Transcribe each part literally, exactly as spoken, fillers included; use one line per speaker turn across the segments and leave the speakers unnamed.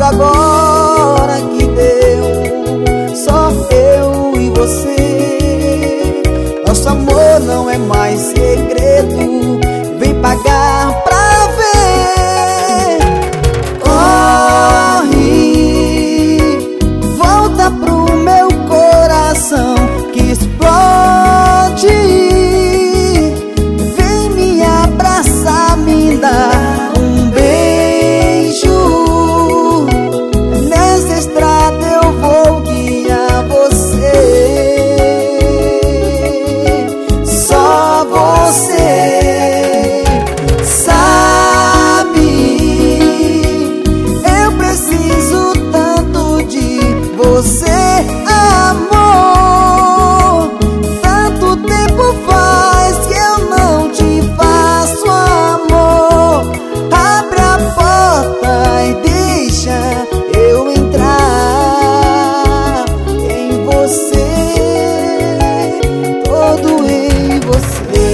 logo agora que deu, só eu e você. Nosso amor não é mais segredo, vem pagar pra ver. Corre, volta pro meu coração que explode. Vem me abraçar, me dar um beijo. Nessa estrada eu vou guiar você. Só você sabe, eu preciso tanto de você, amor. Tanto tempo faz que eu não te faço amor. Abre a porta e deixa eu entrar em você, todo em você.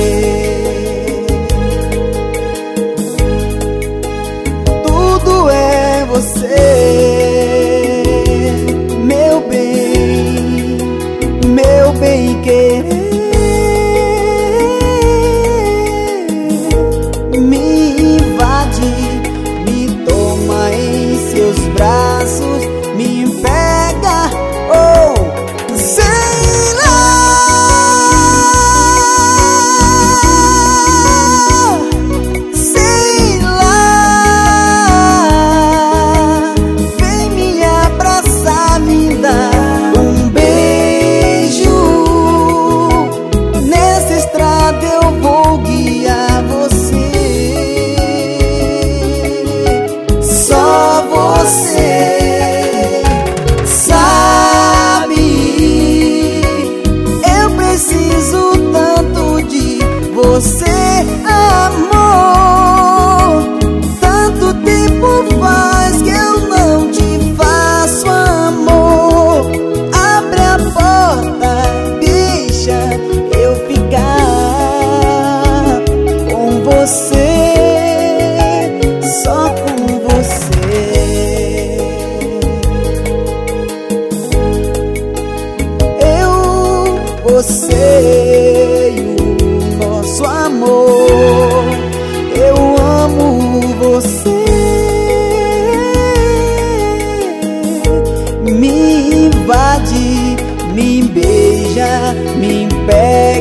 Tudo é você, meu bem, meu bem querer. Me invade, me toma em seus braços, me pega, oh, sei lá. Sei lá, vem me abraçar, me dar um beijo. Nessa estrada eu vou guiar você. Só você sabe, eu preciso tanto de você, amor. Tanto tempo faz que eu não te faço amor. Abre a porta, deixa eu ficar com você, só com você. Eu, você e o nosso amor. Eu amo você. Me invade, me beija, me pega.